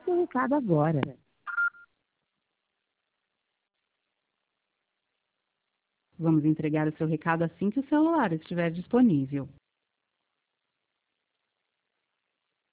seu recado agora. Vamos entregar o seu recado assim que o celular estiver disponível.